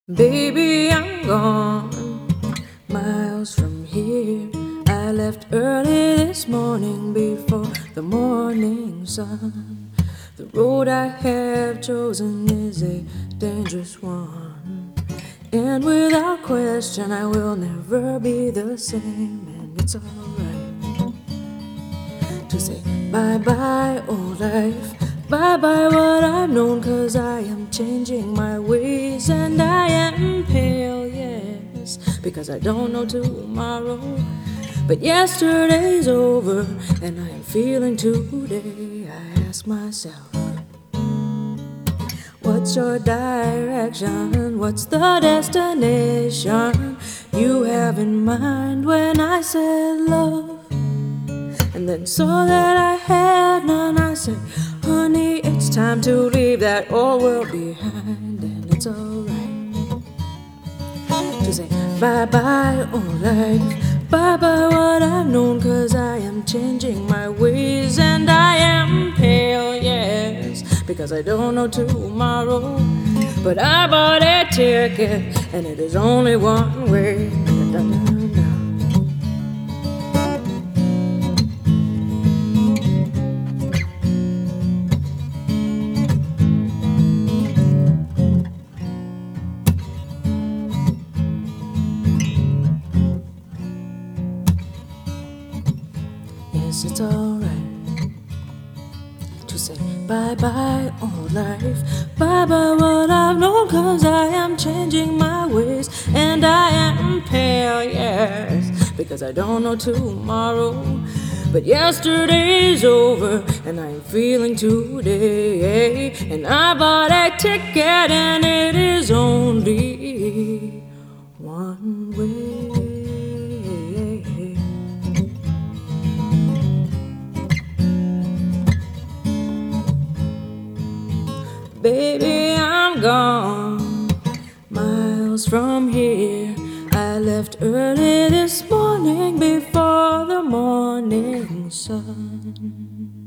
Baby, I'm gone, miles from here. I left early this morning before the morning sun. The road I have chosen is a dangerous one, and without question I will never be the same. And it's alright to say bye-bye, old life. Bye-bye what I've known, 'cause I am changing my ways. And I am pale, yes, because I don't know tomorrow. But yesterday's over, and I am feeling today. I ask myself, what's your direction? What's the destination you have in mind when I said love? And then saw that I had none. I said, honey, it's time to leave that old world behind. And it's alright to say bye-bye, old life. Bye-bye what I've known, 'cause I am changing my ways. And I am pale, yes, because I don't know tomorrow. But I bought a ticket, and it is only one way. Yes, it's alright to say bye-bye, old life. Bye-bye what I've known, 'cause I am changing my ways. And I am pale, yes, because I don't know tomorrow. But yesterday's over, and I'm feeling today. And I bought a ticket, and it is only one way. Baby, I'm gone, miles from here. I left early this morning before the morning sun.